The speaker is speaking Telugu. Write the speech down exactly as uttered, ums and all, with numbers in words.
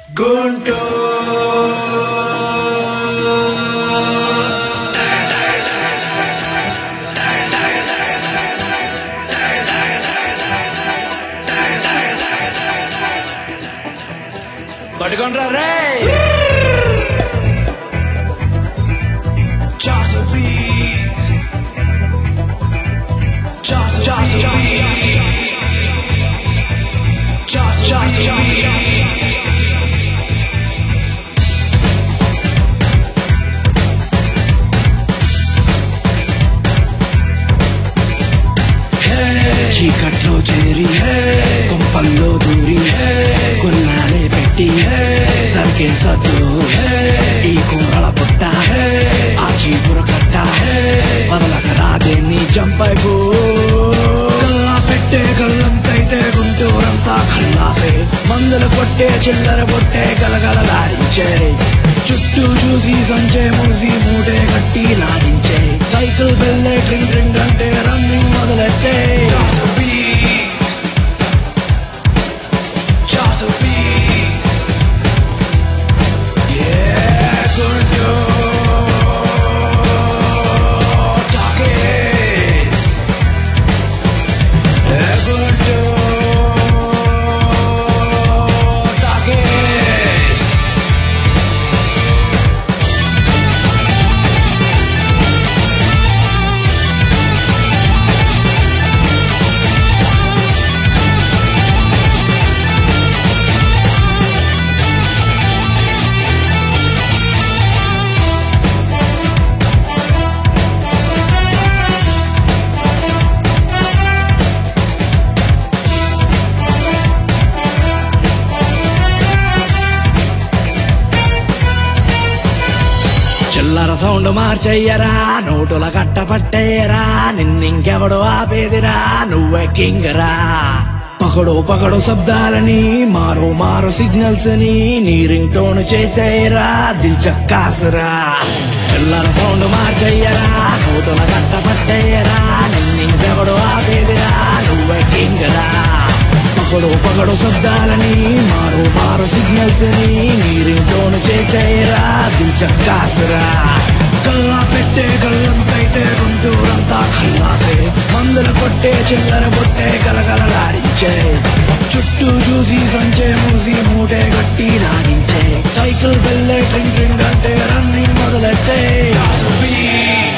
గుంటూరు పట్టుకుంటారా రే చీకట్లో చేరి కొంపల్లో దూరి కొన్నాళ్ళే పెట్టి సరికే సద్దు ఈ కూరల పుట్ట ఆ చీపుర కట్ట వదలక రాదేన్ని చంపైపో కల్లా పెట్టే గల్లంతైతే గుంటూరంతా ఖల్లాసే మందులు కొట్టే చిల్లర కొట్టే గలగలలాడించే చుట్టూ చూసి సంచే మూసి మూటే కట్టి లాడించే సైకిల్ బెల్లే డ్రింక్ డ్రింక్ అంటే రన్నింగ్ మొదలెట్టే చిల్లర సౌండ్ మార్చెయ్యరా నోటుల కట్ట పట్టేయరా నిన్నింకెవడు ఆపేదిరా నువ్వే కింగరా పకడు పకడు శబ్దాలని మారు మారు సిగ్నల్స్ అని నీ రింగ్ టోన్ చేసేయరా దిల్చక్కాసరా చిల్లర సౌండ్ మార్చెయ్యరా నోటుల కట్ట పట్టేయరా నిన్నింకెవడు ఆపేదిరా నువ్వే కింగరా పకడు పకడు శబ్దాలని మారు మారు సిగ్నల్స్ అని నీ రింగ్ టోన్ చేసేయరా దిల్చక్కాసరా కల్లా పెట్టే గల్లంతైతే గుంటూరంతా ఖల్లాసే మందులు కొట్టే చిల్లర కొట్టే గలగలలాడించే చుట్టూ చూసి సంచే మూసి మూటే గట్టి లాగించే సైకిల్ బెల్లే డ్రింక్ డ్రింక్ అంటే రన్నింగ్ మొదలెట్టే